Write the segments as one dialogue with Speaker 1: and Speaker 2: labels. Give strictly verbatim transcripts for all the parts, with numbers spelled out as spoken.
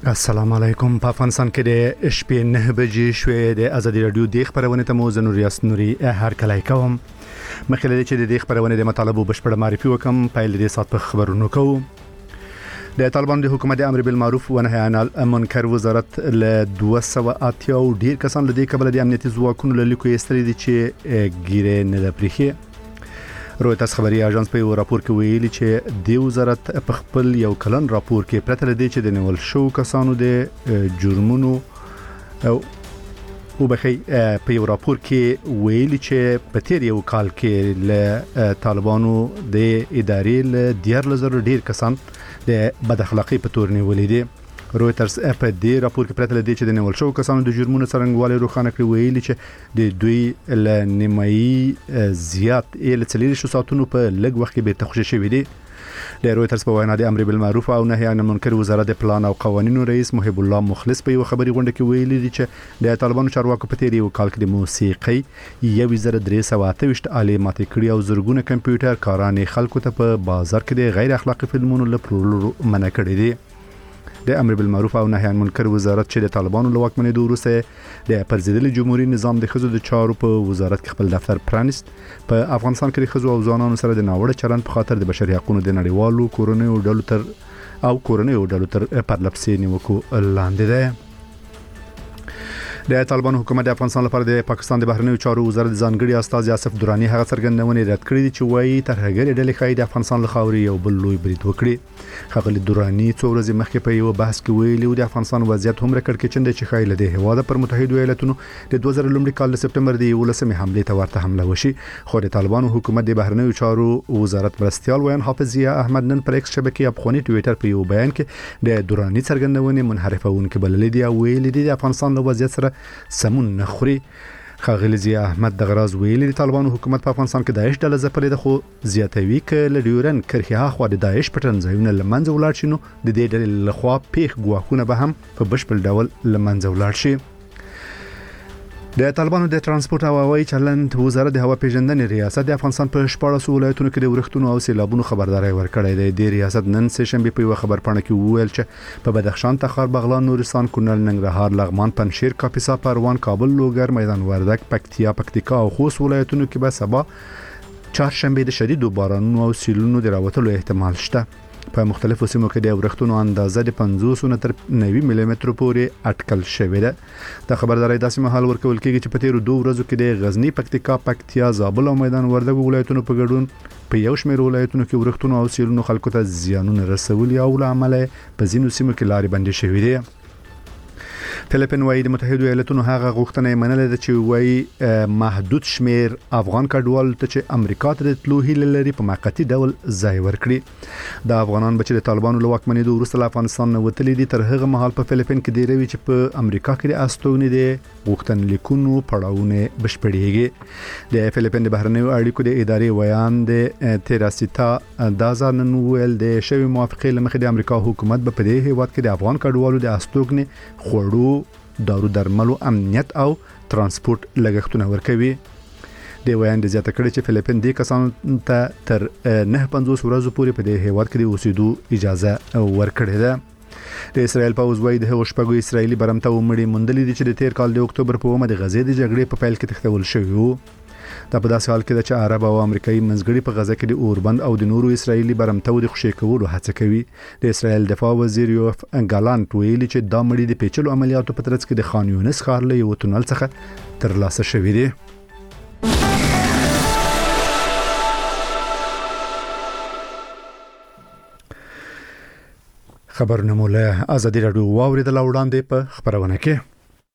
Speaker 1: السلام علیکم. په افغانستان کې د شپې نه بجې شوې د ازادي رادیو د خبرونه ته مو زنور یاسنوري هر کله کوم مخکې چې د خبرونه د مطالبه بشپړ معرفي وکم پیل د سات په خبرونو کوو. د طالبان د حکومت امر بالمعروف و نهی عن المنکر وزارت له دوه سوه اتیا او ډیر کسان له دې کبل د امنیتي ځواکونو له لیکو یستري دي چې ګیره نه لپریخي. رویترز خبري اژانس په یو راپور کې ویلي چې د وزارت په خپل یو کلن راپور کې پرته لدی چې د نیول شو کسانو د جرمونو او وبخي په یو راپور کې ویلي چې په تیر یو کال کې له طالبانو د ادارې له ډیر لزر ډیر کسان د بد اخلاقی په تور نیولې دي. رویترز په دې راپور کې پرته لدی چې د نیول شو کسانو د جرمونو څرنګوالي روښانه کړی ویلي چې د دوی له نیمایي زیات ال څلور شو ساتونو په لږ وخت کې به تخصیص شوی دي. د رویترز په وینا د امر بالمعروف او نهی عن المنکر وزارت د پلان او قوانینو رئیس محب الله مخلص په یو خبري غونډه کې ویلي دي چې د طالبانو چارواکو په تیر یو کال کې د موسیقي یو وزارت درې سوه اته ویشت آلې ماتې کړې او زرګونه کمپیوټر کارانې خلکو ته په بازار کې د غیر اخلاقی فلمونو لپاره منع کړي دي. د امر بالمعروف او نهی عن المنکر وزارت چې د طالبانو له واکمنۍ وروسته د پرزیدلي جمهوریت نظام د خزو د چارو په وزارت کې خپل دفتر پرانیست. په افغانستان کې د خزو او ځوانانو سره د ناوړه چلند په خاطر د بشري حقوقو د نړیوالو کورنیو ډلو تر او کورنیو ډلو تر پرلپسې نیوکو لاندې ده. د طالبانو حکومت د افغانستان لپاره د پاکستان د بهرنیو چارو وزارت ځانګړي استاذ یاسف درانی هغه څرګندونه رد کړې چې وایي ترهګر ډلې خای د افغانستان له خاوري یو بل لوی برید وکړي. خغلی درانی څو ورځې مخکې په یو بحث کې ویلي د افغانستان وضعیت هم رکړ کې چې د خای له د هواده پر متحده ایالاتونو د دوه زره لومړي کال د سپټمبر د یولسمې حمله ته ورته حمله وشي. خو د طالبانو حکومت د بهرنیو چارو وزارت مرستيال ویان حافظ ضیا احمد نن پر ایکس شبکې افغاني ټوئیټر په یو بیان کې د درانی څرګندونه منحرفونکې بللې دی او ویلي دی د افغانستان له وضعیت سره سمون نخوري. خاغلی ضیا احمد د غراز ویلي د طالبانو حکومت په افغانستان کې داعش ډله ځپلې ده خو زیاتوي ک له ډیورن کرخه خو د داعش پټن ځایونه لمنځه ولاړ شي نو د دې ډلې لخوا پیښ ګواښونه به هم په بشپړ ډول لمنځه ولاړ شي. د طالبانو د ترانسپورت او هوایي چلند وزارت د هوا پیژندنې ریاست د افغانستان په شپږ ولایتونو کې د ورښتونو او سیلابونو خبرداري ورکړې ده. د ریاست نن سه شنبه په یو خبر پاڼه کې وویل چې په بدخشان، تخار، بغلان، نورستان، کونړ، ننګرهار، لغمان، پنجشیر، کاپیسا، پروان، کابل، لوګر، میدان وردګ، پکتیا، پکتیکا او خوست ولایتونو کې به سبا چهارشنبه د شدید بارانونو او سیلونو د راوتلو احتمال شته. په مختلفو سیمو کې د ورښتونو اندازه د پنځوس نه تر نوي ملي متر پورې اټکل شوې ده. د خبرداري داسې مهال ورکول کېږي چې په تیر دوه ورځو کې د غزنی، پکتیکا، پکتیا، زابل او میدان وردګ ولایتونو په ګډون په یو شمېر ولایتونو کې ورښتونو او سیلونو خلکو ته زیانونه رسولي او له امله په ځینو سیمو کې لارې بندې شوې دي. فلیپین وايي د متحده ایالاتونو هغه غوښتنه منلې ده چې وايي محدود شمیر افغان کډوال ته چې امریکا ته د تلو هیله لري په موقتی ډول ځای ورکړي. د افغانان بچي د طالبانو له واکمنۍ وروسته له افغانستان نه وتلي دي تر هغه مهال په فلیپین کې دی روي چې په امریکا کې د استوګنې د غوښتنلیکونو پړاوونه بشپړېږي. د فلیپین د بهرنیو اړیکو د ادارې ویان د تیراسیتا دازا نن ویل د شوی موافقې لمخې د امریکا حکومت په دې هیواد کې د افغان کډوالو د استوګنې خوړو، دارو درملو، امنیت او ترانسپورت لګښتونه ورکوي. د ویان د زیاته کړي چې فلیپین د کسانو ته تر نه پنځوس ورځې پورې په دې هیواد کې د اوسېدو اجازه ورکړې ده. د اسرائیل پوځ وايي د هغو شپږو اسرائیلي برمته ومړي موندلې دي چې د تیر کال د اکتوبر په اومه د غزې د جګړې په پیل کې تښتول شوي وو. دا په داسې حال کې ده چې عرب او امریکایي منځګړي په غزه کې د اوربند او د نورو اسرائیلي برمتو د خوشي کولو هڅه کوي. د اسرائیل دفاع وزیر یوف ګالانت ویلي چې دا مړي د پیچلو عملیاتو په ترڅ کې د خان یونس ښار له یو تونل څخه ترلاسه شوي دي. خبرونه مو له ازادي رادیو واوریدل وړاندې په خبرونه کې.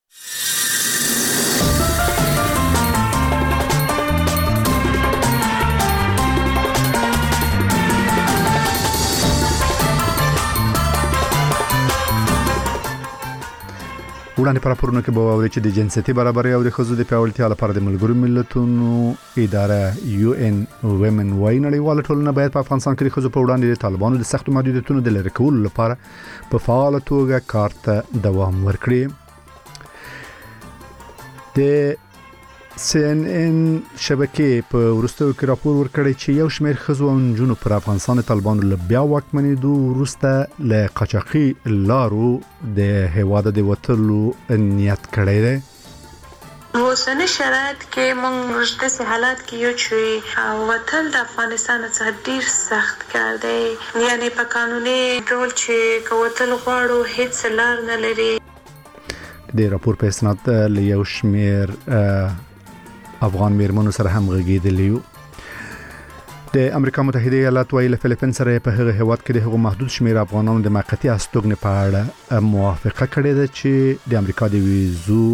Speaker 1: وړاندې پر پرونو کې به ووري چې د جنسيتي برابرۍ او د ښځو د پیاوړتیا لپاره د ملګرو ملتونو اداره یو ان وومن وايي نړیواله ټولنه باید په افغانستان کې د ښځو په وړاندې د طالبانو د سختو محدودیتونو د لرې کولو لپاره په فعال توګه کار ته دوام ورکړي. د سی ان ان شبکې په وروستیو کې راپور ورکړی چې یو شمېر ښځو او نجونو پر افغانستان طالبانو له بیا واکمنېدو وروسته له قاچاقي لارو د هیواد د وتلو نیت کړی دی.
Speaker 2: اوسنی شرایط کې موږ د سه حالات کې یو چې وتل د افغانستان څخه ډیر سخت کار دی، یعنی په قانوني ډول چې کوتل غواړو هیڅ لار نه لري.
Speaker 1: د راپور په اسناد له یو شمېر افغان میرمنو سره هم غږیدلی یو. د امریکا متحده ایالات وايي له فلیپین سره په هغه هیواد کې د هغو محدود شمېر افغانانو د موقتی استوګنې په اړه موافقه کړې ده چې د امریکا د ویزو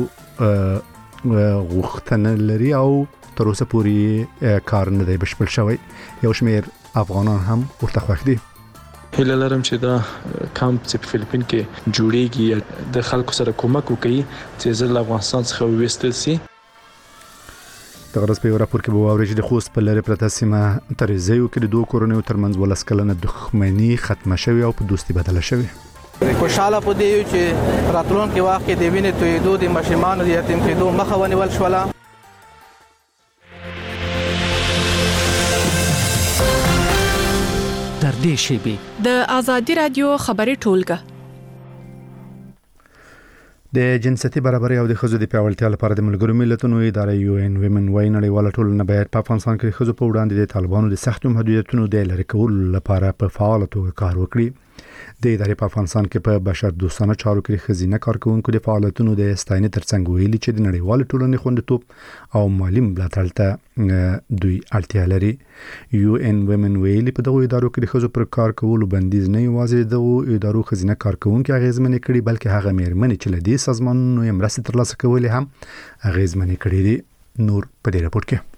Speaker 1: غوښتنه لري او تر اوسه پورې کار نه دی بشپړ شوی. یو شمېر افغانان هم ورته خوښ دي.
Speaker 3: هیله لرم چې دا کمپ چې په فلیپین کې جوړیږي د خلکو سره کومک وکړي چې زه له افغانستان څخه وویستل سي.
Speaker 1: د غرض په راپور کې به واوري چې د خوست په لری پرته سیمه ترېزیو کې د دوه کورنیو ترمنځ ولس کلنه دښمنی ختمه شوې او په دوستي بدله شوې.
Speaker 4: خوشاله په دی چې راتلونکي وخت کې د وینې تویدو د ماشومانو د یتیم کېدو مخه ونیول شوله.
Speaker 5: تر دې شیبې
Speaker 6: د آزادي رادیو خبري ټولګه
Speaker 1: د جنسيتي برابرۍ او د ښځو د پیاوړتیا لپاره د ملګرو ملتونو اداره یو ان ویمن وايي نړیواله ټولنه باید په افغانستان کې د ښځو په وړاندې د طالبانو د سختو محدودیتونو د لرې کولو لپاره په فعاله توګه کار وکړي. د ادارې په افغانستان کې په بشر دوستانه چارو کې ښځینه کارکونکو د فعالیتونو د ستاینې ترڅنګ ویلي چې د نړیوال ټولنې خوندیتوب او مالی ملاتړ ته دوی اړتیا لري. یو ان ویمن ویلي په دغه ادارو کې د ښځو پر کار کولو بندیز نه یوازې دغه ادارو ښځینه کارکونکو اغیزمنې کړي بلکې هغه میرمنې چې له دې سازمانونو یې مرستې ترلاسه کولې هم اغیزمنې کړي دي. نور په دې راپور کې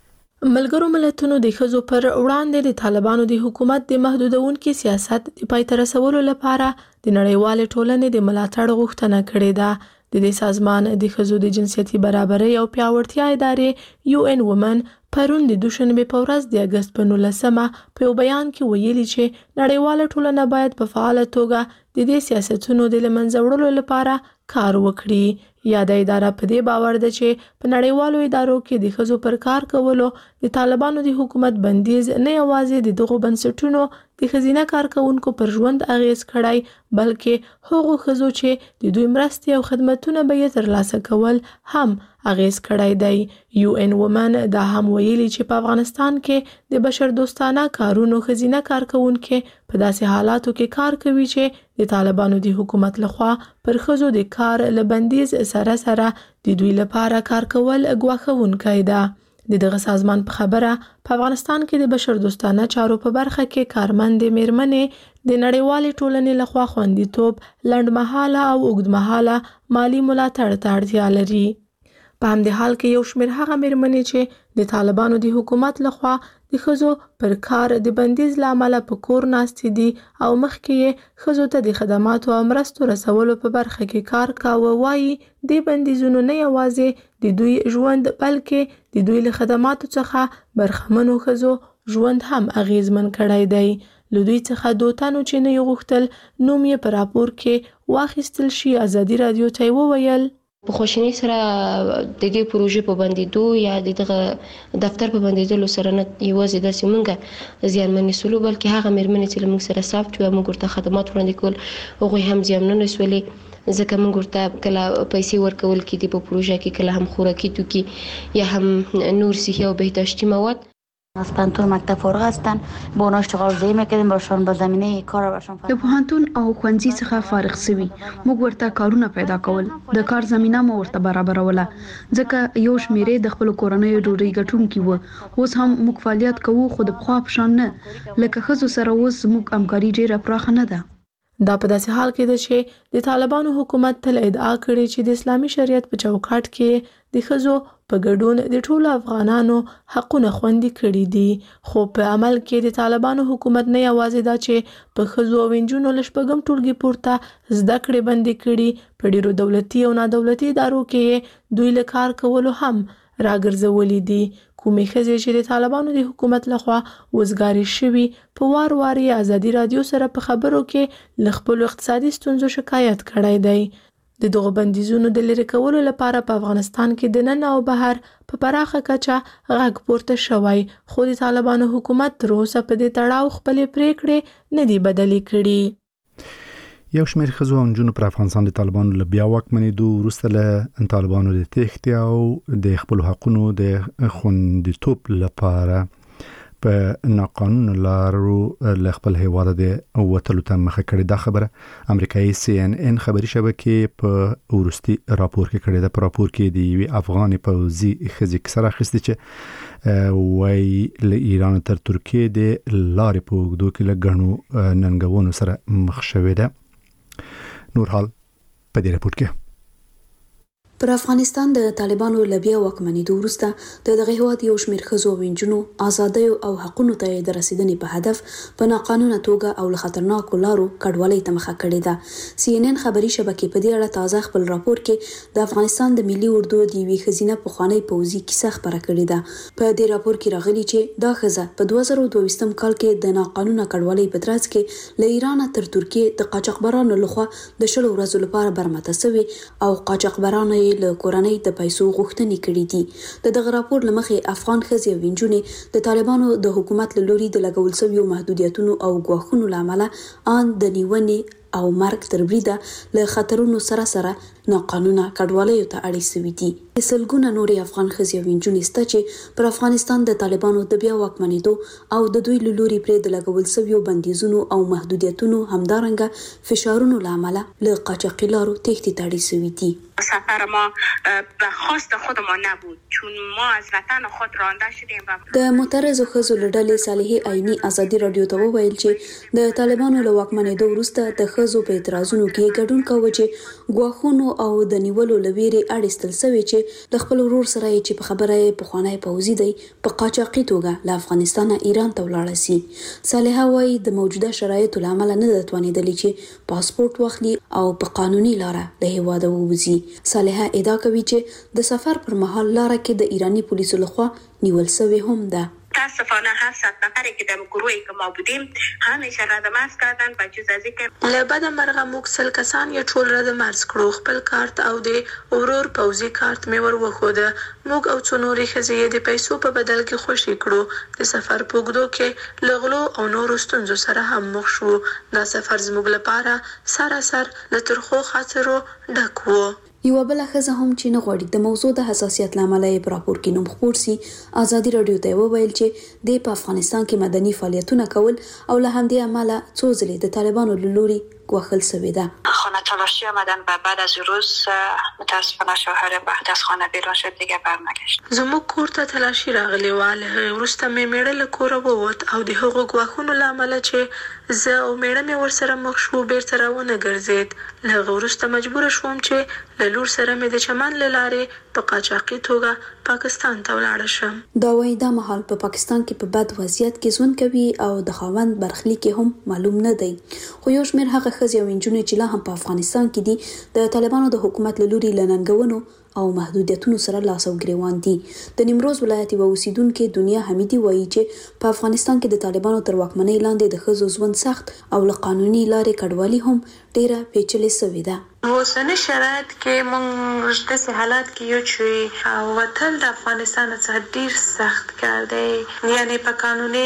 Speaker 6: ملګرو ملتونو د ښځو پر وړاندې د طالبانو د حکومت د محدودونکو سیاست د پای ته رسولو لپاره د نړیوال ټولنې د ملاتړ غوښتنه کړې ده. د دې سازمان د ښځو د جنسيتي برابرۍ او پیاوړتیا ادارې یو ان وومن پرون د دوشنبه په ورځ د اگست په نولسمه په یو بیان کې ویلي چې نړیوال ټولنه باید په فعاله توګه د دې سیاستونو د لمنځه وړلو لپاره کار وکړي. یاده اداره په دې باور ده چې په نړیوالو ادارو کې د ښځو پر کار کولو د طالبانو د حکومت بندیز نه یوازې د دغو بنسټونو د ښځینه کارکونکو پر ژوند اغیز کړی بلکې هغو ښځو چې د دوی مرستې او خدمتونه به یې ترلاسه کول هم اغیز کړی دی. یو ان وومن دا هم ویلي چې په افغانستان کې د بشر دوستانه کارونو ښځینه کارکونکو په داسې حالاتو کې کار کوي چې د طالبانو د حکومت لخوا پر ښځو د کار له بندیز سره سره د دوی لپاره کار کول ګواښونکی ده. د دغه سازمان په خبره په افغانستان کې د بشر دوستانه چارو په برخه کې کارمند میرمنې د نړیوالې ټولنې لخوا خوندیتوب لنډمهاله او اوږدمهاله مالی ملاتړ ته اړتیا لري. په همدې حال کې یو شمېر هغه میرمنې چې د طالبانو د حکومت لخوا د ښځو پر کار د بندیز له امله په کور ناستې دي او مخکې یې ښځو ته د خدماتو او مرستو رسولو په برخه کې کار کاوه وایي د بندیزونو نه یوازې د دوی ژوند بلکې د دوی له خدماتو څخه برخمنو ښځو ژوند هم اغیزمن کړی دی. له دوی څخه دوه تنو چې نه یې غوښتل نوم یې په راپور کې واخیستل شي ازادي رادیو ته یې وویل
Speaker 7: په خوشنۍ سره د دې پروژې په بندیدو یا دغه دفتر په بندیدلو سره نه یوازې داسې مونږه زیانمنې سولو بلکې هغه میرمنې چې موږ سره ثبت و موږ ورته خدمات وړاندې کول هغوی هم زیانمنې سولې ځکه موږ ورته کله پیسې ورکول کېدې په پروژه کې کله هم خوراکي توکي یا هم نور صحي او بهداشتی مواد.
Speaker 8: از پانتون مکتب فارغ هستن با اونا اشتغال زایی میکردیم براشون با زمینه کار براشون
Speaker 9: د پوهنتون او ښوونځي څخه فارغ سوي موږ ورته کارونه پیدا کول د کار زمينه مو ورته برابروله ځکه یو شمیرې د خپل کورنۍ ډوډۍ ګټونکي وو. اوس هم موږ فعالیت کوو خو د پخوا په شان نه لکه ښځو سره اوس موږ همکاري ډیره پراخه نه ده.
Speaker 6: دا په داسې حال کې ده چې د طالبانو حکومت تل ادعا کړې چې د اسلامي شریعت په چوکاټ کې د ښځو په ګډون د ټولو افغانانو حقونه خوندي کړي دي، خو په عمل کې د طالبانو حکومت نه یوازې دا چې په ښځو او نجونو له شپږم ټولګي پورته زده کړې بندي کړي، په ډیرو دولتي او نادولتي ادارو کې دوی له کار کولو هم راګرځولې دي. کومې ښځې چې د طالبانو د حکومت لخوا وزګارې شوي په وار وار ازادي رادیو سره په خبرو کې له خپلو اقتصادي ستونزو شکایت کړی دی. د دغه بندیزونو د لری کولو لپاره په افغانستان کې د نن او بهر په پراخه کچه غږ پورته شوی، خو د طالبانو حکومت تر اوسه په دې تړاو خپل پریکړې نه دی بدلې کړي.
Speaker 1: یو شمېر ښځو او نجونو پر افغانستان د طالبانو له بیا واکمنېدو وروسته له طالبانو د تېښتې او د خپلو حقونو د خوندیتوب لپاره په ناقانونه لارو له خپل هیواد د وتلو ته مخه کړې. دا خبره امریکایي سی ان ان خبري شبکې په ورستي راپور کې کړې ده. په راپور کې د یوې افغاني پوځي ښځې کیسه راخیستې چې وایي له ایران تر ترکیې د لارې په اوږدو کې له ګڼو ننګونو سره مخ شوې ده. نور حال په دې راپور کې
Speaker 9: پر افغانستان د طالبانو لبیا واکمنېدو وروسته د دغه هیواد یو شمېر ښځو او نجونو ازادۍ او حقونو ته د رسیدنې په هدف په ناقانونه توګه او له خطرناکو لارو کډوالۍ ته مخه کړې ده. سی ان ان خبري شبکې په دې اړه تازه خپل راپور کې د افغانستان د ملي اردو د یوې ښځینه پخوانۍ پوځي کیسه خبره کړې ده. په دې راپور کې راغلي چې دا ښځه په دوه زره دوه کال کې د ناقانونه کډوالۍ په ترڅ کې له ایران تر ترکیې د قاچاقبرانو لخوا د شلو ورځو لپاره برمته شوې او قاچاقبرانو له کورنۍ د پیسو غوښتنې کړې دي. د دغه راپور لمخې افغان ښځې او نجونې د طالبانو د حکومت له لوري د لګول شویو محدودیتونو او ګواښونو له امله ان د نیونې او مرګ تر بریده له خطرونو سره سره ناقانونه کډوالیو ته اړې سوي دي. سلګونه نورې افغان ښځې او نجونې شته چې پر افغانستان د طالبانو د بیا واکمنېدو او د دوی له لوري پرې د لګول شویو بندیزونو او محدودیتونو همدارنګه فشارونو له امله له قاچاقي لارو تېښتې ته اړې سوي دي.
Speaker 5: سفر ما به خواست خود ما نبود چون ما از وطن خود رانده شدیم.
Speaker 9: د معترضو ښځو له ډلې صالحې عیني ازادي رادیو ته وویل چې د طالبانو له واکمنېدو وروسته د ښځو په اعتراضونو کې ګډون کاوه چې ګواښونو او د نیولو له ویرې اړیستل شوی چې د خپل ورور سره یې چې په خبره یې پخوانی پوځي دی په قاچاقي توګه له افغانستانه ایران ته ولاړه سي. صالحه وایي د موجوده شرایطو له امله نه ده توانېدلې چې پاسپورت واخلي او په قانوني لاره له هیواده ووځي. صالحه ادعا کوي چې د سفر پر مهال لاره کې د ایرانی پولیسو لخوا نیول شوی هم ده.
Speaker 5: متاسفانه هفتصد نفری که در گروهی که ما بودیم همیشه رد مرز کردن و جز از اینکه
Speaker 2: له بده مرغه موږ سل کسان یې ټول رد مرز کړو. خپل کارت او د ورور پوځي کارت مې ور وښوده. موږ او څو نورې ښځې یې د پیسو په بدل کې خوشي کړو. د سفر په اوږدو کې له غلو او نورو ستونزو سره هم مخ شو. دا سفر زموږ لپاره سراسر له ترخو خاطرو ډک و.
Speaker 9: یو بل ښځه هم چې نه غواړي د موضوع د حساسیت لامل یې په راپور کې نوم خپور سي ازادي رادیو ته وویل چې د په افغانستان کې مدني فعالیتونه کول او له همدې امله څو ځلې د طالبانو له لوري گواښل شوی ده.
Speaker 5: خانه تلاشی آمدن و بعد از روز متاسفانه شوهر بعد از خانه بیرون شد دیگه برنگشت.
Speaker 2: زموږ کور ته تلاشی راغلی و. له وروسته مې میړه له کوره ووت او د هغو ګواښونو له امله چې زه او میړه مې ورسره مخ شو بیرته راونه ګرځېد. له هغه وروسته مجبوره شوم چې له لور سره مې د چمن له لارې په قاچاقي توګه پاکستان ته ولاړه شم.
Speaker 9: دا وایي دا مهال په پا پاکستان کې په بد وضعیت کې ژوند کوي او د خاوند برخلیک هم معلوم نه دی. خو یو شمېر هغه ښځې او نجونې چې لا هم په افغانستان کې دي د طالبانو د حکومت له لوري له ننګونو او محدودیتونو سره لاس او ګریوان دي. د نیمروز ولایت یوه اوسیدونکې دنیا حمیدي وایي چې په افغانستان کې د طالبانو تر واکمنۍ لاندې د ښځو ژوند سخت او له قانوني لارې کډوالي هم ډیره پیچلې شوې ده.
Speaker 2: اوسنی شرایط کې موږ داسې حالات کې یو چې وتل د افغانستان څخه ډیر سخت کار دی. یعنی په قانوني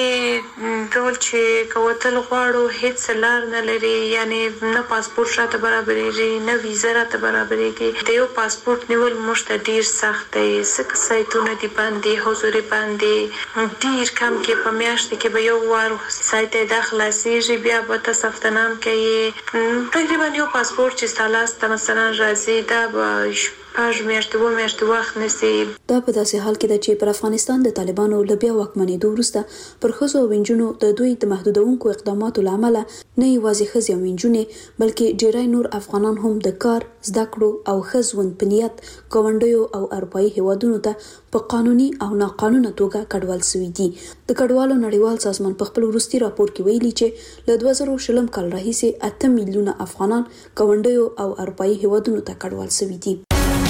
Speaker 2: ډول چې که وتل غواړو هیڅ لار نه لري. یعنی نه پاسپورت راته برابرېږي نه ویزه راته برابرېږي. د یو پاسپورت نیول موږ ته ډیر سخت دی. ځکه سایټونه دي بند دي، حضوري بند دي. ډیر کم کې په میاشت کې به یو وار سایټ یې دا خلاصېږي بیا به ته ثبت نام کوي. تقریبا یو پاسپورت چې ستا لاس ته مثلا راځي دا به شپږ میاشتې اووه میاشتې وخت نیسي.
Speaker 9: دا په داسې حال کې ده چې پر افغانستان د طالبانو له بیا واکمنېدو وروسته پر ښځو او نجونو د دوی د محدودونکو اقداماتو له امله نه یوازې ښځې او نجونې بلکې ډیری نور افغانان هم د کار، زده کړو او ښه ژوند په نیت ګاونډیو او اروپایي هیوادونو ته په قانوني او ناقانونه توګه کډوال شوي دي. د کډوالو نړیوال سازمان په خپل وروستي راپور کې ویلي چې له دوه زره شلم کال راهیسې اته میلیونه افغانان ګاونډیو او اروپایي هیوادونو ته کډوال شوي دي.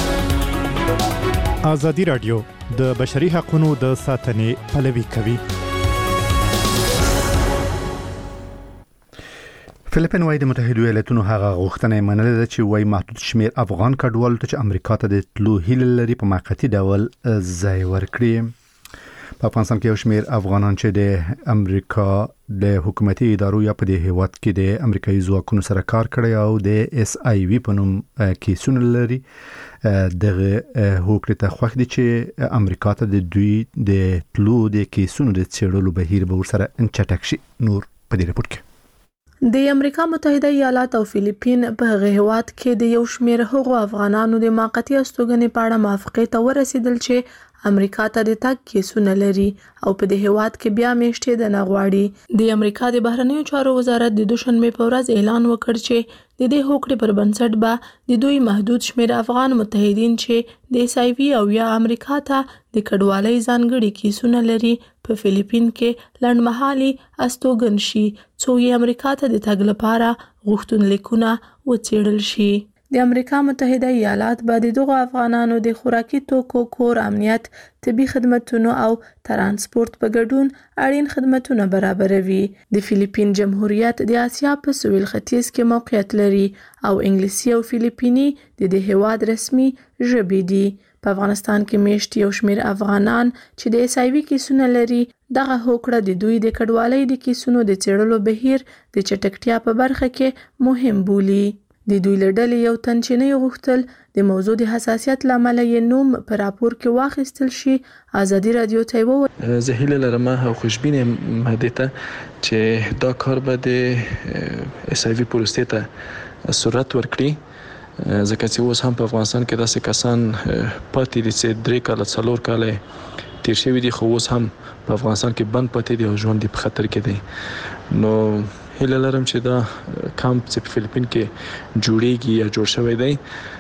Speaker 10: ازادي رادیو د بشري حقوقو د ساتنې پلوي کوي.
Speaker 1: فلیپین وايي د متحده ایالاتونو هغه غوښتنه منلې ده چې وايي محدود شمیر افغان کډوالو ته چې امریکا ته د تلو هیله لري په موقتی ډول ځای ورکړي. په افغانستان کې یو شمیر افغانان چې د امریکا د حکومتي ادارو یا په دې هیواد کې د امریکایي ځواکونو سره کار کړی او د اس آی وی په نوم کیسونه لري دغه هوکړه ته خوښ دي چې امریکا ته د دوی د تلو د کیسونو د څېړلو بهیر به ورسره انچټک شي. نور په دې رپورت کې
Speaker 6: د امریکا متحده ایالات او فلیپین په غهوات کې د یو شمېر هغو افغانانو د موقتی استوګنې په اړه موافقه ته ورسیدل چې امریکا ته د تګ کیسونه لري او په دې هیواد کې بیا میشته د نغواړي. د امریکا د بهرنیو چارو وزارت د دوشنبه په ورځ اعلان وکړ چې د دې هوکړې پر بنسټ به د دوی محدود شمیر افغان متحدین چې د سایوي او یا امریکا ته د کډوالۍ ځانګړي کیسونه لري په فلیپین کې لنډمهالي استوګن شي څو یې امریکا ته د تګ لپاره غوښتنلیکونه وڅېړل شي. د امریکا متحده ایالات به د دغو افغانانو د خوراکي توکو، کور، امنیت، طبي خدماتو او ترانسپورت په ګډون اړین خدماتونه برابروي. د فلیپین جمهوریت د آسیا په سویل ختیځ کې موقعیت لري او انګلیسي او فلیپیني د دې هیواد رسمي ژبې دي. په افغانستان کې میشت یو شمیر افغانان چې د ایسایوي کیسونه لري دغه هوکړه د دوی د کډوالۍ د کیسونو د څېړلو بهیر د چټکتیا په برخه کې مهم بولي. د دوی له ډلې یو تن چې نه غوښتل د موضوع د حساسیت لامل یې نوم په راپور کې واخیستل شي. ازادي رادیو ته وویل
Speaker 3: زه هیله لرم او خوشبینه مهدی ته چې دا کار به د اس آی وی پروسې ته سرعت ورکړي ځکه چې اوس هم په افغانستان کې داسې کسان پاتې دي چې درې کاله څلور کاله تیر شوي دي خو اوس هم په افغانستان کې بند پاتې دي او ژوند یې په خطر کې دی. نو هیله لرم چې دا کمپ چې په فلیپین کې جوړیږي یا جوړ شوی دی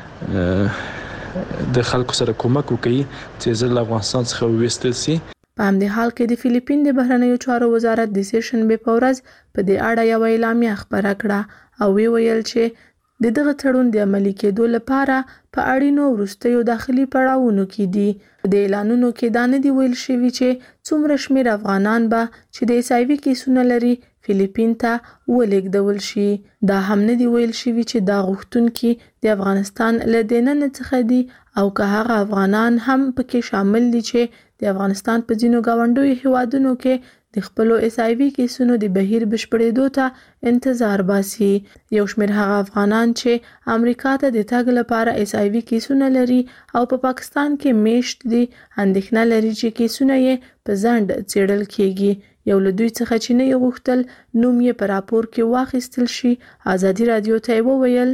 Speaker 3: د خلکو سره کومک وکړي چې زر له افغانستان څخه وویستل شي.
Speaker 6: په همدې حال کې د فلیپین د بهرنیو چارو وزارت د سیشنبه په ورځ په دې اړه یو اعلامیه خبره کړه او وی ویل چې د دغه تړون د عملي کېدو لپاره په اړینو وروستیو داخلي پړاوونو کې دي. د اعلانونو کې دا نه دی ویل شوی چې څومره شمیر افغانان به چې د ایسایوي کیسونه لري فلیپین ته ولېږدول شي. دا هم نه دی ویل شوی چې دا غوښتونکي د افغانستان له دننه څخه دي او که هغه افغانان هم پکې شامل دي چې د افغانستان په ځینو گاونډیو هیوادونو کې د خپلو ایسایوي کیسونو د بهیر بشپړېدو ته انتظار باسي. یو شمیر هغه افغانان چې امریکا ته د تګ لپاره ایسایوي کیسونه لري او په پاکستان کې میشت دي اندېښنه لري چې کیسونه یې په ځنډ څېړل کیږي. یو له دوی څخه چې نه غوښتل نوم یې په راپور کې واخیستل شي. ازادي رادیو ته وویل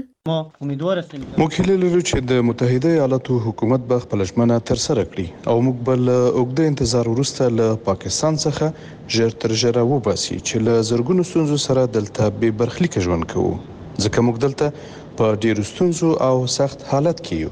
Speaker 11: موږ هیله لرو چې د متحده ایالاتو حکومت به خپل ژمنه ترسره کړي او موږ بل اوږده انتظار وروسته له پاکستان څخه ژر تر ژره وباسي چې له زرګونو ستونزو سره دلته بې برخلیک ژوند کوو ځکه موږ دلته په ډیرو ستونزو او سخت حالت کې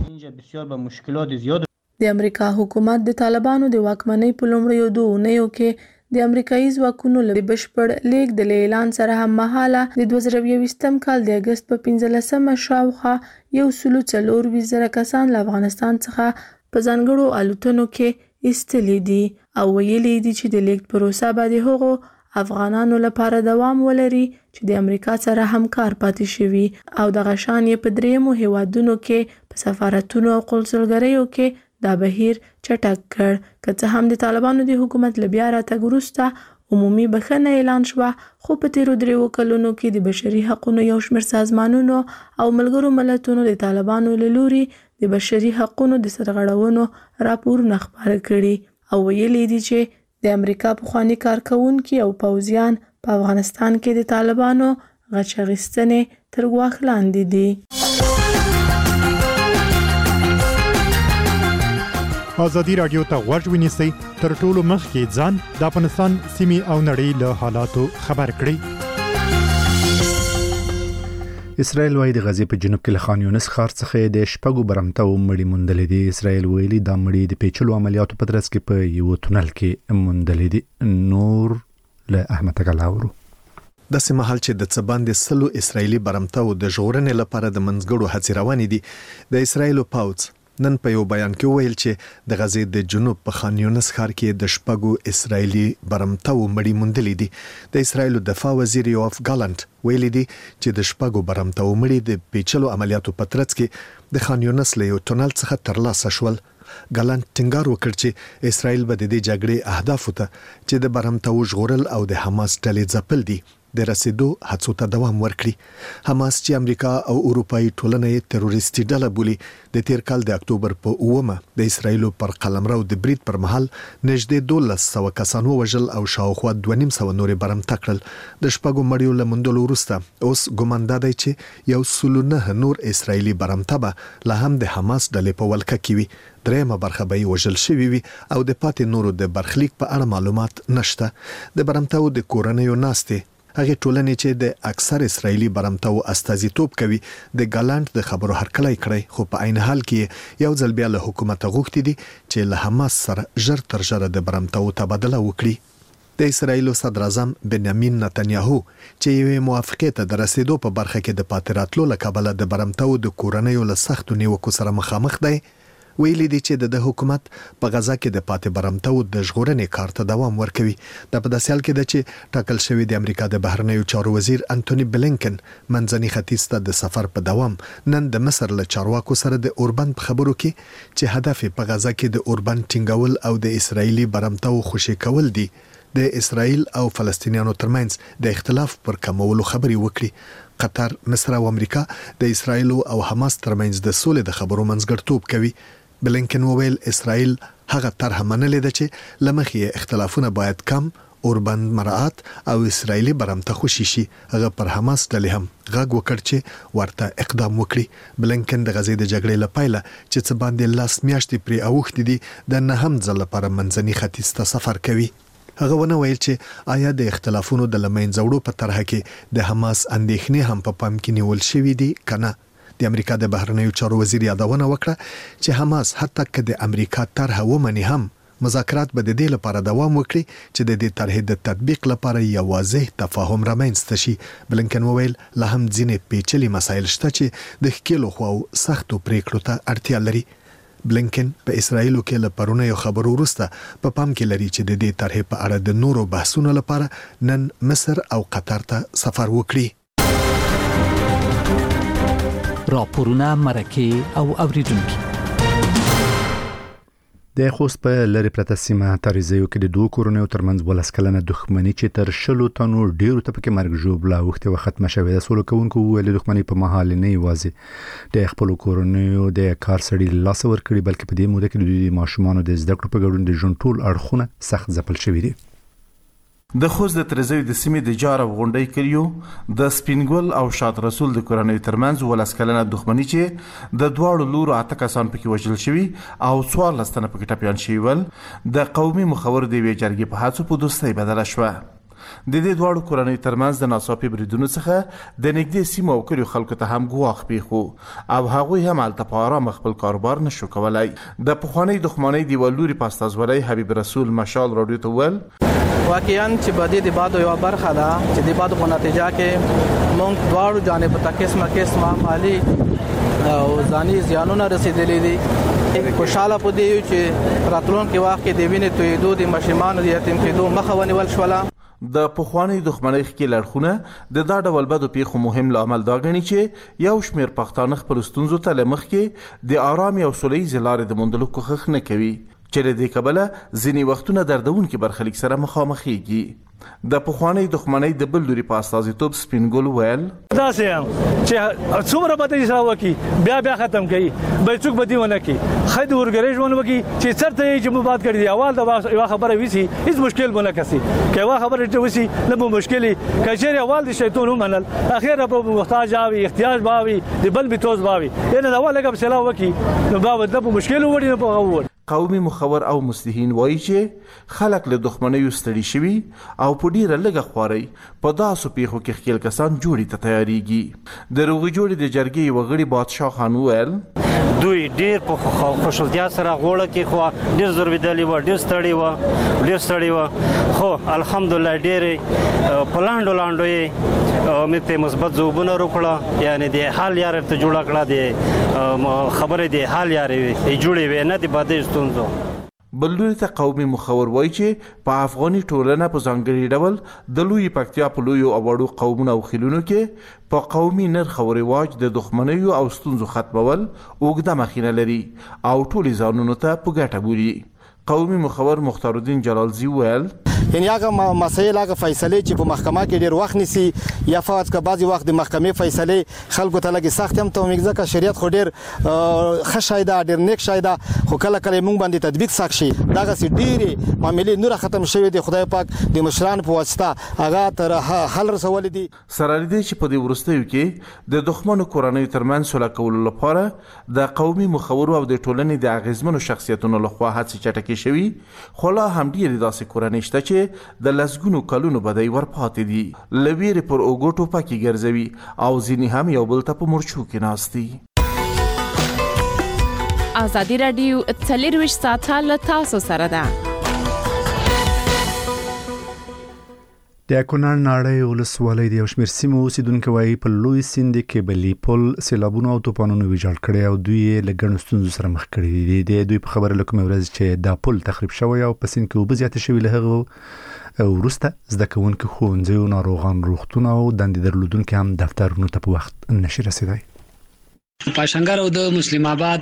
Speaker 11: یو.
Speaker 6: د امریکا حکومت د طالبانو د واکمنۍ په لومړیو دوه اونیو کې د امریکایي ځواکونو له بشپړ لیږد د اعلان سره هم مهاله د دوه زره یوویشتم کال د اګست په پنځلسمه شاوخوا یو سلو څلور ویشت زره کسان له افغانستان څخه په ځانګړو الوتنو کې ایستلي دي او ویلي دي چې د لیږد پروسه به د هغو افغانانو لپاره دوام ولري چې د امریکا سره همکار پاتې شوي او دغه شان یې په دریمو هیوادونو کې په سفارتونو او قونسلګریو کې دا بهیر چټک کړ. که څه هم د طالبانو د حکومت له بیا راتګ وروسته عمومي بخښنه اعلان شوه خو په تیرو دریو کلونو کې د بشري حقوقو یو شمېر سازمانونو او ملګرو ملتونو د طالبانو له لوري د بشري حقوقو د سرغړونو راپورونه خپاره کړي او ویلي دي چې د امریکا پخواني کارکونکي او پوځیان په افغانستان کې د طالبانو غچ اخیستنې تر ګواښ لاندې دي.
Speaker 10: ازادي رادیو ته غوږ ونیسئ تر ټولو مخکې ځان د افغانستان سیمې او نړۍ له حالاتو خبر کړئ.
Speaker 1: اسرائیل وايي د غزې په جنوب کې له خان یونس ښار څخه د شپږو برمته مړي موندلې دي. اسرائیل ویلي دا مړي د پیچلو عملیاتو په ترڅ کې په یو تونل کې موندلې دي. نور له احمد کلاورو
Speaker 12: د سیمهال چې د څباندې سلو اسرایلی برمته او د ژغورنې لپاره د منځګړو هڅې روانې دي. د اسرایل پاوڅ نن په یو بیان کې ویل چې د غزې د جنوب په خان یونس ښار کې د شپږو اسرایلی برمتو مړی موندلې دي. د اسرایل دفاع وزیر یوف ګالانت ویلي دي چې د شپږو برمتو مړی د پیچلو عملیاتو په ترڅ کې د خان یونس له یو تونل څخه ترلاسه شول. ګالانت ټینګار وکړ چې اسرایل به د دې جګړې اهداف ته چې د برمتو ژغورل او د حماس ډلې ځپل دي د رسیدو هڅو ته دوام ورکړي. حماس چې امریکا او اروپאי ټولنه یې تروریستي ډله بولي د تیر کال د اکتوبر په اومه د اسرایل پر قلمرو د برید پر مهال نږدې دولس سوه کسان وژل او شاوخوا دوه نیم سوه نورې برمته کړل. د شپږو مړیو له موندلو وروسته اوس ګمان دی چې یو سل نه نور اسرایلی برمته به لا هم د حماس ډلې په ولکه کې وي. درېمه برخه به وژل شوی وي او د پاتې نورو د برخلیک په اړه معلومات نشته. د برمتو د کورنیو ناستې هغه ټولنې چې د اکثر اسرایلی برمتو استازیتوب کوي د ګالانت د خبرو هرکلی کړی، خو په عین حال کې یو ځل بیا له حکومت غوښتي دي چې له حماس سره ژر تر ژره د برمتو تبادله وکړي. د اسرایل صدر اعظم بنیامین نتنیاهو چې یوې موافقې ته د رسیدو په برخه کې د پاتراتلو له کبله د برمتو د کورنیو له سختو نیوکو سره مخامخ دی، ویلي دي چې د حکومت په غزا کې د پاتې برمتو د ژغورنې کار ته دوام ورکوي. د په داسې حال کې ده چې ټاکل شوی د امریکا د بهرنیو چارو وزیر انټونی بلینکن منځني ختیځ ته د سفر په دوام نن د مصر له چارواکو سره د اوربند په خبرو کې چې هدف په غزا کې د اوربند ټینګول او د اسرایلی برمتو خوشي کول دي د اسرایل او فلسطینیانو ترمنځ د اختلاف پر کمولو خبري وکړي. قطر، مصر او امریکا د اسرایل او حماس ترمنځ د سولې د خبرو منځګړیتوب کوي. بلینکن وویل اسرائیل هغه طرح منلې ده چې لمخې اختلافونه باید کم، اوربند مراعات او اسرائیلی برمته خوشي شي. هغه پر حماس ډلې هم غږ وکړ چې ورته اقدام وکړي. بلینکن د غزې د جګړې لپاره چې څه باندې لاس میاشتې پرې اوښتې دي د نهم ځل لپاره منځني ختیځ ته سفر کوي. هغه ونه ویل چې آیا د اختلافونو د لمنځه وړو په طرح کې د حماس اندېښنې هم په پام کې نیول شوې دي کنه. د امریکا د بهرنیو چارو وزیر یادونه وکړه چې حماس حتی که د امریکا طرح ومني هم مذاکرات به د دې لپاره دوام وکړي چې د دې طرحې د تطبیق لپاره یو واضح تفاهم رامنځته شي. بلینکن وویل لا هم ځینې پیچلي مسایل شته چې د ښکېلو خواو سختو پریکړو ته اړتیا لري. بلینکن په اسرایلو کې له پرونیو خبرو وروسته په پام کې لري چې د دې طرحې په اړه د نورو بحثونو لپاره نن مصر او قطر ته سفر وکړي.
Speaker 13: راپورونه، مرکه او اوریدونکي.
Speaker 1: د خوست په لری پرته سیمه تاریزیو کې د دوه کورونو ترمنځ ولس کلنه دښمنی چې تر شلو تنو ډیرو ته پکې مرګ ژوبلا وخت او ختمه شوې ده. سولو کوونکو ویل دښمنی په محل نه یوازې د خپل کورونو د کار سړي لاس ور کړی بلکې په دې موده کې د دوی ماشومان د زده کړو په ګډون د ژوند ټول اړخونه سخت ځپل شوی دي.
Speaker 14: د خوست د ترزوی د سیمې د جار او غونډۍ کلیو د سپینګل او شاد رسول د کورنۍ ترمنځ ولس کلنه دښمنی چې د دواړو لورو اته کسان پکې وژل شوي او څوارلس تنه پکې ټپیان شوي ول د قومي مخور د وی جرګې په هڅو په دوستۍ بدله شوه. د دې دواړو کورنۍ ترمنځ د ناڅاپي بریدونو څخه د نږدې سیمو او کلیو خلکو ته هم ګواښ پیښو او هغوی هم هلته په آرام خپل کاروبار نشو کولی. د پخوانۍ دښمنۍ د یوه لوري په استازولۍ حبیب رسول مشال راډیو ته وویل
Speaker 4: واقعاً چې بدی د بادو یو برخه ده چې د بادو په نتیجه کې مونږ دواړو جانب ته قسمه قسمه مالی او ځاني زیانونه رسیدلي دي. خوشاله پدې یو چې راتلونکي وخت کې د وینې تویدو د ماشومان د یتیم کېدو مخه ونیول شوله.
Speaker 14: د پخوانۍ دښمنۍ ښکېل اړخونه د دا ډول بدو پیښو مهم لامل دا ګڼي چې یو شمېر پښتانه خپلو ستونزو ته له مخکې د آرامې او سوله ییزې لارې د موندلو کوښښ نه کوي چې له دې کبله ځینې وختونه دردونکي برخلیک سره مخامخېږي. د پخوانۍ دښمنۍ د بل لوري په استازیتوب سپینګل ویل
Speaker 15: داسې یم چې څومره به دې سره وکړي بیا بیا ختم کوي بل څوک به دې ونه کړي ښه د ورګرۍ ژوند وکړي چې چېرته یې چې مو باد کړي دي اول د یوه خبره وسي هېڅ مشکل به نه کسي که یوه خبره ته وسي نه به مشکل وي که چېرې اول د شیطون ومنل اخره به محتاج به وي احتیاج به وي د بل بتوز به وي یعنې د اول لږه فیصله وکړي نو بیا به نه به مشکل ووړي نه به هغه ووړي.
Speaker 14: قومي مخور او مصلحین وایي چې خلک له دښمنیو ستړي شوي او په ډیره لږه خوارۍ په داسو پیښو کې ښکېل کسان جوړې ته تیاریږي. د روغې جوړې د جرګې یوه غړي بادشاه خان وویل
Speaker 16: دوی ډیر په خوشحالتیا سره غوړه کې خو ډیر زوربدلی و ډیر ستړي و ډیر ستړي و خو الحمدلله ډیر په لاندو لاندو یې مته مثبت ځوابونه ورکړه یعنی د حال یار ته جوړ کړه د خبرې د حال یار جوړې وې نه د باندې ستونزو.
Speaker 14: بلوري ته قومي مخور وایي چې په افغاني ټولنه په ځانګړي ډول د لوی پکتیا په لوی او وړو قومونو او خلونو کې په قومي نرخ او رواج د دښمنیو او ستونزو ختمول اوږده مخینه لري او ټول ځانونو ته په ګټه بولي. قومي مخور مختار الدین جلالزی ویل
Speaker 17: یعنی هغه مسایل هغه فیصله چې په محکمه کې ډیر وخت نیسي یا فقط که بعضی وخت د محکمې فیصله خلکو ته لګي سخت هم ته موږ ځکه شریعت خو ډیر ښه شای ده ډیر نیک شای ده خو کله کله موږ باندې تطبیق سخت شي دغه سي ډیره معاملې نور ختم شوی دی خدای پاک د مشران په واسطه هغه تر حل رسول دي.
Speaker 14: سره لري چې په دې ورستیو کې د دښمنو کورنۍ ترمن سوله کولو لپاره د قومي مخورو او د ټولنې د اغیزمنو شخصیتونو لخوا هڅې چټکې شوي خو لا هم ډیرې داسې کورنۍ شته چې د لسګونو کلونو بدای ورپاتې دي لویری پر اوګوټو پکې ګرځوي او ځینې هم یو بل ته په مرچو کې ناستي.
Speaker 18: ازادي رادیو څلرویشت ساعته له تاسو سره ده.
Speaker 1: د کونړ ناړۍ ولسوالۍ د یو شمېر سیمو اوسیدونکو وايي په لوی سیند کې بلی پل سیلابونو او طوفانونو ویجاړ کړي او دوی له ګڼو ستونزو سره مخ کړي دي. د دوی په خبره لکه ورځ چې دا پل تخریب شوی او په سیند کې اوبه زیاتې شوي له هغه وروسته زده کوونکو ښوونځیو ناروغان روغتون او دندې درلودونکو هم دفترونو ته په وخت نشي رسیدای.
Speaker 19: پاشنګر او د مسلم آباد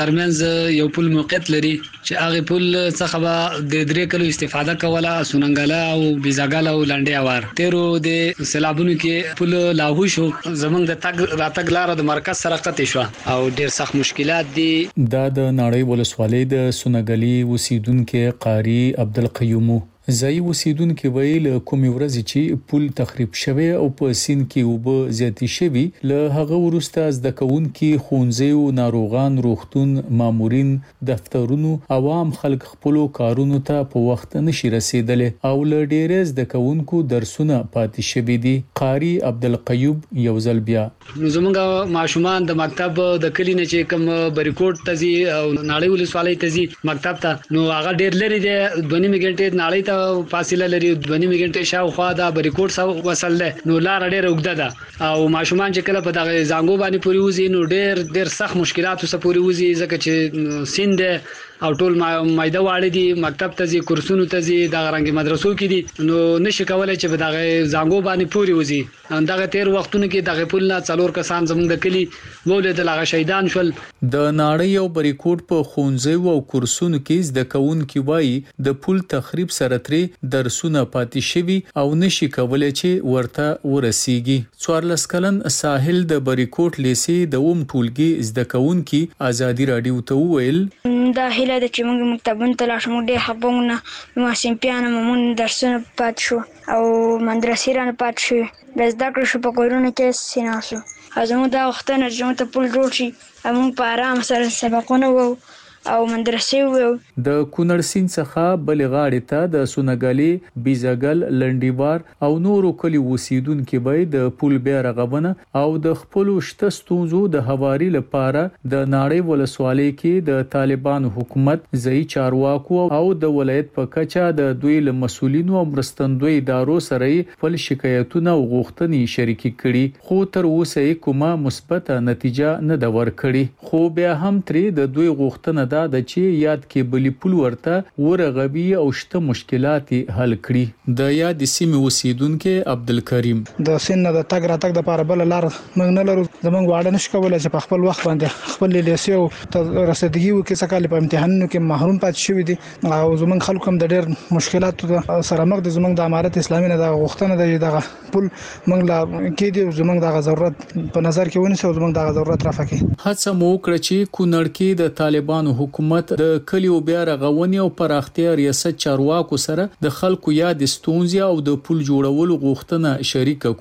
Speaker 19: ترمنځ یو پل موقعیت لري چې هغه پل څخه به د درې کلو استفاده کوله سوننګاله او بیزاګاله او لنډي اوار تیرو د سیلابونو کې پل لاهو شو زمونږ د تګ راتګ لار د مرکز سره قطع شو او ډیر سخت مشکلات دي.
Speaker 13: دا د ناړۍ ولسوالۍ د سوننګالي اوسیدونکو قاری عبدالقیوم ځای اوسیدونکو ویل کومې ورځې چې پل تخریب شوی او په سین کې اوبه زیاتې شوي له هغه وروسته زده کوونکي ښوونځیو ناروغان روغتون مامورین دفترونو عوام خلک خپل کارونو ته په وخت نشي رسیدلی او له ډېر زده کوونکو درسونه پاتې شوي دي. قاری عبدالقیوم یو ځل بیا
Speaker 19: زمونږ ماشومان د مکتب د کلی نه چې کوم بریکوټ ته ځي او ناړۍ ولسوالۍ ته ځي مکتب ته نو هغه ډېر لري دی دوه نیمې غنټې ناړۍ ته فاصله لري دوه نیمې غنټې شاوخوا دا بریکوټ سره وصل ده نو لار ډېر اوږده ده او ماشومان چې کله په دغه زنګو باندې پوری وځي نو ډېر ډېر سخت مشکلات سره پوری وځي ځکه چې سیند او ټول مایده واړه دي مکتب ته ځي کورسونو ته ځي دغه رنګ مدرسو کې دي نو نشي کولای چې په دغه زنګو باندې پوری وځي دغه تیر وختونو کې دغه پل نه څلور کسان زموږ د کلی ولیدل هغه شهیدان شول.
Speaker 13: د ناړۍ او بریکوټ په ښوونځیو او کورسونو کې زده کوونکي وایي د پل تخریب سره ترې درسونه پاتې شوي او نشي کولای چې ورته ورسیږي. څوارلس کلن ساحل د بریکوټ لیسې د اوم ټولګي زده کوونکي ازادي رادیو ته وویل
Speaker 20: دا هیله ده چې موږ مکتبونو ته لاړ شو موږ ډېر خفه وو نه ما صنفیانو مو درسونه پاتې شو او مدرسې رانه پاتې شوې بیا زده کړه شو په کورونو کې هسې ناست وو او زموږ دا غوښتنه چې زموږ ته پل جوړ شي او موږ په ارام سره سبقونه ووایو او مدرسې وو.
Speaker 13: د کونړ سیند څخه بلې غاړې ته د سونګالي بیزاګل لنډیوار او نورو کلی اوسیدونکو به د پل بیا رغونه او د خپل شته ستونزو د هواري لپاره د ناړۍ ولسوالۍ کې د طالبانو حکومت ځای چارواکو او د ولایت په کچه د دوی له مسولینو او مرستندوی ادارو سره خپل شکایتونه او غوښتنې شریکې کړي خو تر اوسه کومه مثبت نتیجه نه ده ورکړې خو بیا هم ترې د دوی غوښتنه دا د چې یاد کې بلی پل ورته ورغوي او شته مشکلات حل کړي. د یاد سیمې اوسیدونکو عبدالکریم
Speaker 21: د سین د تګ راتګ د لپاره بل لار موږ نه لرو زمونږ واړه نشو کولای چې په خپل وخت باندې خپل لیسې او رسیدګي وکړي څکه په امتحانونو کې محروم پاتې شوی دي او زمونږ خلکو هم د ډېر مشکلاتو سره مخ دي. زمونږ د امارت اسلامي نه د غوښتنه د دغه پل موږ لا کې دي زمونږ دغه ضرورت په نظر کې ونیسو زمونږ دغه ضرورت رافع کړي.
Speaker 13: هڅه مو وکړه چې کونړ کې د طالبانو حکومت د کلیو بیا رغونې او پراختیا ریاست چارواکو سره د خلکو یاد ستونزې او د پل جوړولو غوښتنه شریک کړو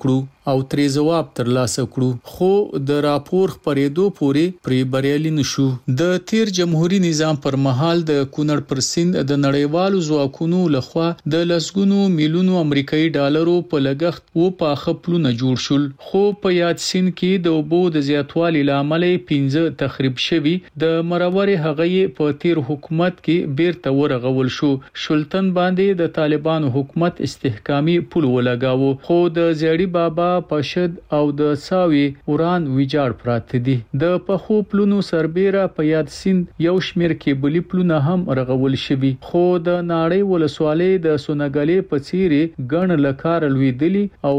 Speaker 13: او ترې جواب ترلاسه کړو، خو د راپور خبرېدو پورې پرې بریالي نشو. د تیر جمهوریت نظام پر مهال د کونړ پر سیند د نړیوالو ځواکونو لخوا د لسګونو میلیونو امریکایي ډالرو په لګښت و په خپلونه جوړ شول، خو په یاد سیند کې د اوبو د زیاتوالي لامل پنځه تخریب شوي. د مرور هغې په تیر حکومت کې بیرته ورغول شو. شلتن باندې د طالبانو حکومت استحکامي پول ولګاوه، خو د زیړی بابا پشد او د ساوي وران ویجاړ پراته دي. د پخو پلونو سربېره په یاد سیند یو شمیر کېبلي پلونه هم رغول شوي، خو د ناړۍ ولسوالۍ د سونګلې په څیرې ګڼ لکار لویدلی او